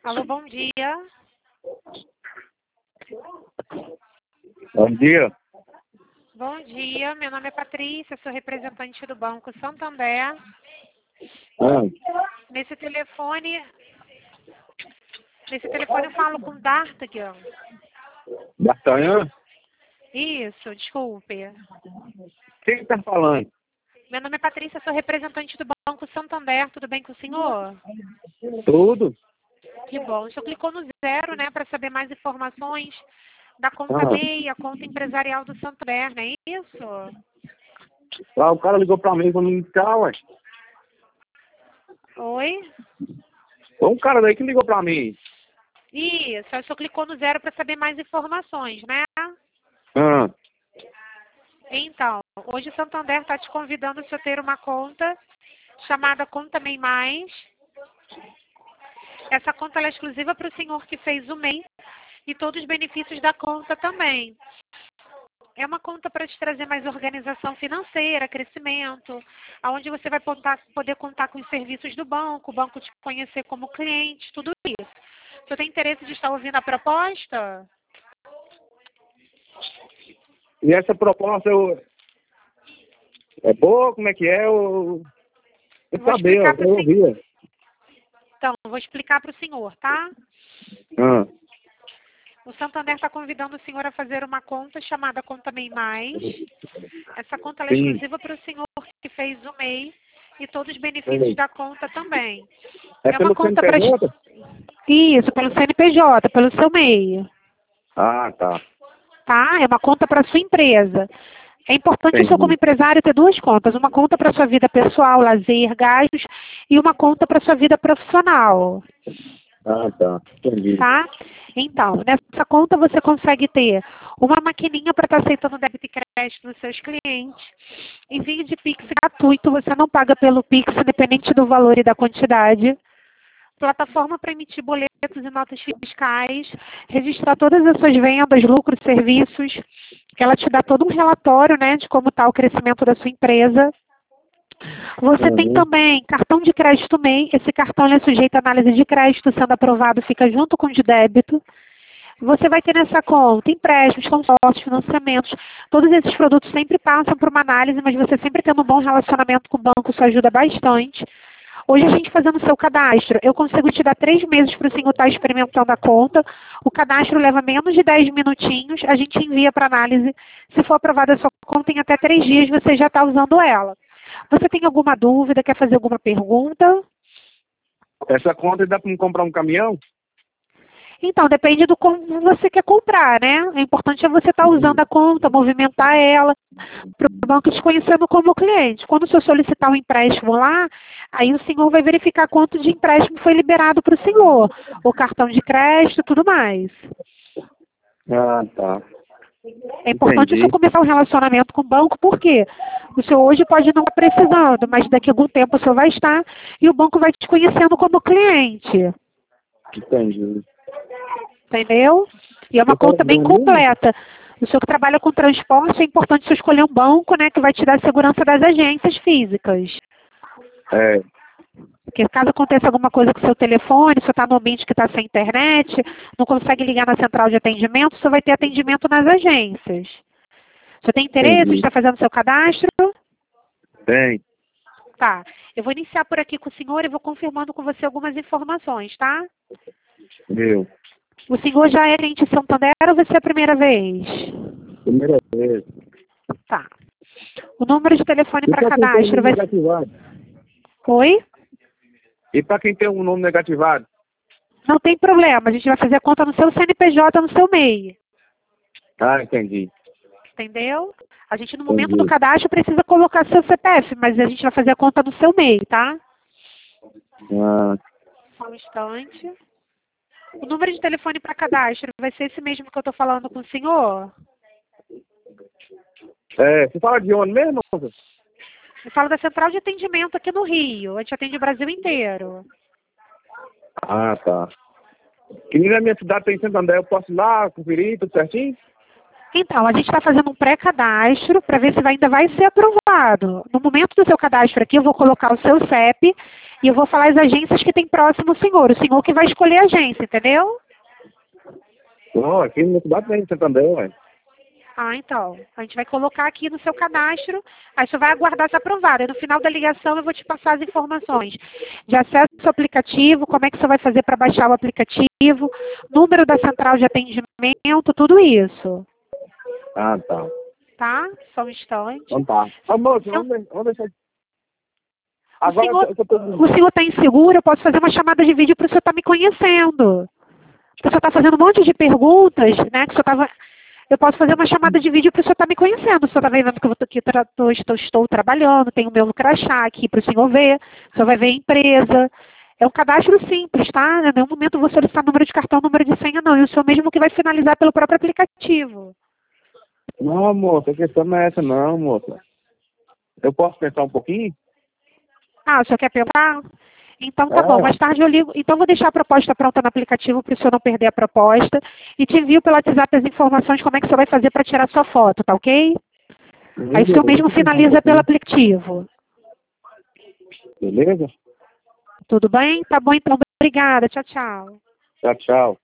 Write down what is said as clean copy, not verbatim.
Alô, bom dia. Bom dia. Bom dia, meu nome é Patrícia, sou representante do Banco Santander. Nesse telefone eu falo com D'Artagnan. D'Artagnan? Isso, desculpe. Quem está falando? Meu nome é Patrícia, sou representante do Banco Santander. Tudo bem com o senhor? Tudo? Que bom. O senhor clicou no 0, né, para saber mais informações da conta MEI, a conta empresarial do Santander, não é isso? O cara ligou para mim para me indicar, ué. Oi? Foi um cara daí que ligou para mim. Isso, o senhor clicou no 0 para saber mais informações, né? Ah, Então, hoje o Santander está te convidando a ter uma conta chamada Conta MEI Mais. Essa conta ela é exclusiva para o senhor que fez o MEI e todos os benefícios da conta também. É uma conta para te trazer mais organização financeira, crescimento, onde você vai poder contar com os serviços do banco, o banco te conhecer como cliente, tudo isso. Você tem interesse de estar ouvindo a proposta? e essa proposta é boa? Como é que é? Eu Vou sabia, explicar para eu o senhor. ouvia. Então, vou explicar para o senhor, tá? Ah, O Santander está convidando o senhor a fazer uma conta chamada Conta MEI Mais. Essa conta ela é sim. exclusiva para o senhor que fez o MEI e todos os benefícios da conta também. É É uma pelo conta para... CNPJ? Isso, pelo CNPJ, pelo seu MEI. Ah, tá. Tá? É uma conta para sua empresa. É importante o senhor, como Entendi. empresário, ter duas contas. Uma conta para sua vida pessoal, lazer, gastos, e uma conta para sua vida profissional. Ah, tá. Entendi. Tá? Então, nessa conta você consegue ter uma maquininha para estar aceitando débito e crédito dos seus clientes. Envio de Pix gratuito, você não paga pelo Pix, independente do valor e da quantidade. Plataforma para emitir boletos e notas fiscais, registrar todas as suas vendas, lucros, serviços. Ela te dá todo um relatório, né, de como está o crescimento da sua empresa. Você tem Uhum. também cartão de crédito MEI. Esse cartão é sujeito à análise de crédito, sendo aprovado, fica junto com o de débito. Você vai ter nessa conta empréstimos, consórcios, financiamentos. Todos esses produtos sempre passam por uma análise, mas você sempre tendo um bom relacionamento com o banco, isso ajuda bastante. Hoje a gente fazendo o seu cadastro, eu consigo te dar 3 meses para o senhor estar experimentando a conta. O cadastro leva menos de 10 minutinhos, a gente envia para análise. Se for aprovada a sua conta, em até 3 dias você já está usando ela. Você tem alguma dúvida, quer fazer alguma pergunta? Essa conta dá para me comprar um caminhão? Então, depende do como você quer comprar, né? O importante é você estar usando a conta, movimentar ela, para o banco te conhecendo como cliente. Quando o senhor solicitar um empréstimo lá, aí o senhor vai verificar quanto de empréstimo foi liberado para o senhor, o cartão de crédito e tudo mais. Ah, tá. É importante o senhor Entendi. começar um relacionamento com o banco, porque o senhor hoje pode não estar precisando, mas daqui a algum tempo o senhor vai estar e o banco vai te conhecendo como cliente. Entendi. Entendeu? E é uma Eu quero conta ver bem o número? completa. O senhor que trabalha com transporte, é importante você escolher um banco, né, que vai te dar segurança das agências físicas. É. Porque caso aconteça alguma coisa com o seu telefone, se você está no ambiente que está sem internet, não consegue ligar na central de atendimento, você vai ter atendimento nas agências. Você tem interesse em Entendi. estar fazendo seu cadastro? Tem. Tá. Eu vou iniciar por aqui com o senhor e vou confirmando com você algumas informações, tá? Meu. O senhor já é cliente Santander ou vai ser a primeira vez? Primeira vez. Tá. O número de telefone E para para quem tem um cadastro nome vai ser... negativado? Oi? E para quem tem um nome negativado? Não tem problema. A gente vai fazer a conta no seu CNPJ, no seu MEI. Ah, entendi. Entendeu? A gente, no momento do Entendi. cadastro, precisa colocar seu CPF, mas a gente vai fazer a conta no seu MEI, tá? Ah, Só um instante. O número de telefone para cadastro vai ser esse mesmo que eu estou falando com o senhor? você fala de onde mesmo, moça? Eu falo da central de atendimento aqui no Rio. A gente atende o Brasil inteiro. Ah, tá. Que nem na minha cidade tem Santander, eu posso ir lá conferir tudo certinho? Então, a gente está fazendo um pré-cadastro para ver se ainda vai ser aprovado. No momento do seu cadastro aqui, eu vou colocar o seu CEP e eu vou falar as agências que tem próximo ao senhor. O senhor que vai escolher a agência, entendeu? Não, aqui na cidade tem Santander, ué. Ah, então. A gente vai colocar aqui no seu cadastro, aí você vai aguardar ser aprovado. E no final da ligação eu vou te passar as informações de acesso ao aplicativo, como é que você vai fazer para baixar o aplicativo, número da central de atendimento, tudo isso. Ah, tá. Tá? Só um instante. Então tá. Ô, moço, Então, vamos deixar... O Agora senhor eu tô... está inseguro, eu posso fazer uma chamada de vídeo para o senhor estar me conhecendo. O senhor está fazendo um monte de perguntas, né? Que o senhor tava... Eu posso fazer uma chamada de vídeo para o senhor estar me conhecendo. O senhor está vendo que eu estou trabalhando, tenho o meu crachá aqui para o senhor ver. O senhor vai ver a empresa. É um cadastro simples, tá? Em nenhum momento vou solicitar número de cartão, número de senha, não. E o senhor mesmo que vai finalizar pelo próprio aplicativo. Não, moça, a questão não é essa não, moça. Eu posso pensar um pouquinho? Ah, o senhor quer pensar? Então tá bom, mais tarde eu ligo. Então vou deixar a proposta pronta no aplicativo para o senhor não perder a proposta. E te envio pelo WhatsApp as informações como é que o senhor vai fazer para tirar sua foto, tá ok? Aí o senhor mesmo finaliza pelo aplicativo. Beleza? Tudo bem? Tá bom então. Obrigada. Tchau, tchau. Tchau, tchau.